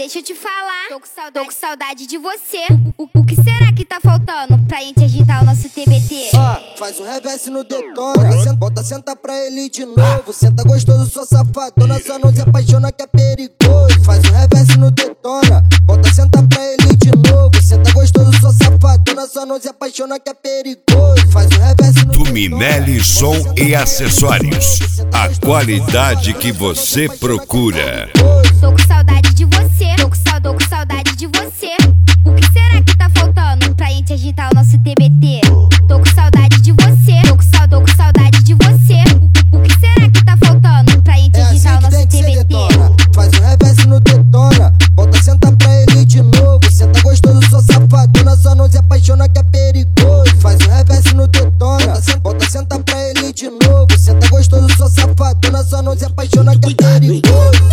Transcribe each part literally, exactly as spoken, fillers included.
deixa eu te falar, tô com saudade, tô com saudade de você. O, o, o que será que tá faltando pra gente agitar o nosso T B T? Ó, faz um reverse no detona, senta, bota, senta pra ele de novo. Senta gostoso, sua safadona, só não se apaixona que é perigoso. Faz um reverse no detona, bota, senta pra ele de novo. Senta gostoso, sua safadona, só não se apaixona que é perigoso. Faz um reverse no Tuminelli Som e Acessórios, a qualidade que você procura. Tô com saudade de você, tô com saudade, tô com saudade de você. O que será que tá faltando pra gente agitar o nosso T B T? Tô com saudade de você, tô com saudade, tô com saudade de você. O, o que será que tá faltando pra gente agitar o nosso T B T? Faz um reverse no detona, bota, senta pra ele de novo. Senta gostoso, sua safadona, só não se apaixona que é perigoso. Faz um reverse no detona, bota, senta pra ele de novo. Senta gostoso, sua safadona, só não se apaixona que é perigoso.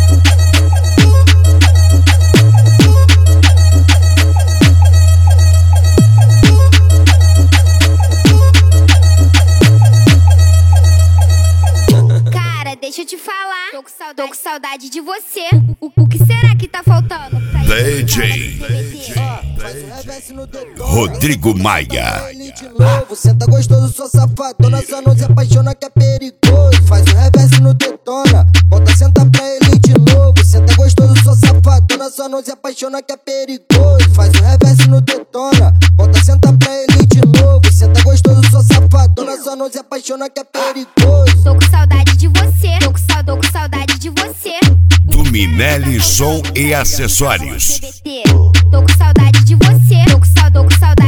Deixa eu te falar, tô com saudade, tô com saudade de você. O, o, o que será que tá faltando pra D J Rodrigo Maia. Senta gostoso, sua safadona, só não se apaixona que é perigoso. Faz um reverse no detona, bota, senta pra ele de novo. Senta gostoso, sua safadona, só não se apaixona que é perigoso. Faz um reverse no detona, bota, senta pra ele de novo. Senta gostoso, sua safadona, só não se apaixona que é perigoso. Tô com saudade de você, tô com saudade, tô com saudade de você. Tuminelli Som e Acessórios. Tô com saudade de você, tô com saudade, tô com saudade.